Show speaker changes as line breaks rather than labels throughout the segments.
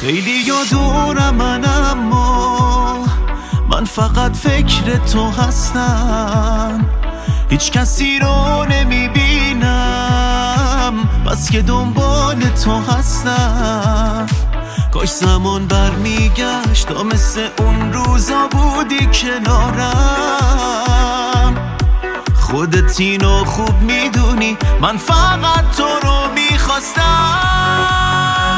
خیلی دورم من، اما من فقط فکر تو هستم. هیچ کسی رو نمیبینم بس که دنبال تو هستم. کاش زمان برمیگشت تا مثل اون روزا بودی کنارم. خودت اینو خوب میدونی، من فقط تو رو میخواستم.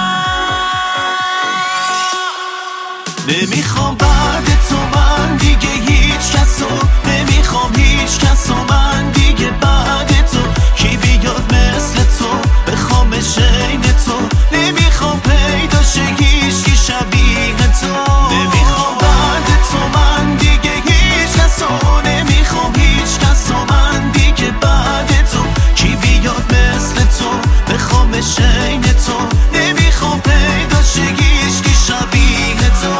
نمیخوام بعد تو من دیگه هیچ کسو، نمیخوام هیچ کسو من دیگه بعد تو. کی بیاد مثل تو بخوام عین تو، نمیخوام پیدا شه هیچکی شبیه تو. نمیخوام بعد تو من دیگه هیچ کسو، نمیخوام هیچ کسو من دیگه بعد تو. کی بیاد مثل تو بخوام عین تو، نمیخوام پیدا شه هیچکی شبیه تو.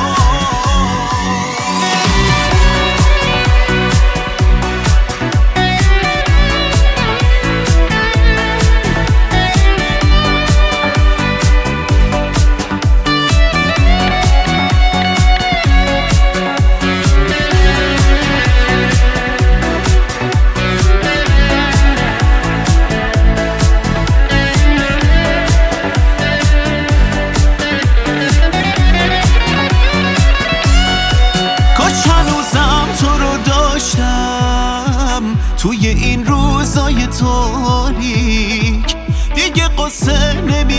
توی این روزای تاریک دیگه قصه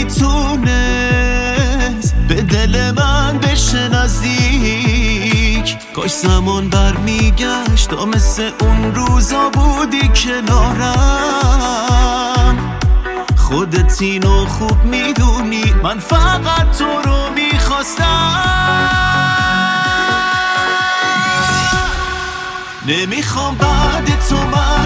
نمیتونست به دل من بشه نزدیک. کاش زمان برمیگشت تا مثل اون روزا بودی کنارم. خودت اینو خوب میدونی، من فقط تو رو میخواستم. نمیخوام بعد تو من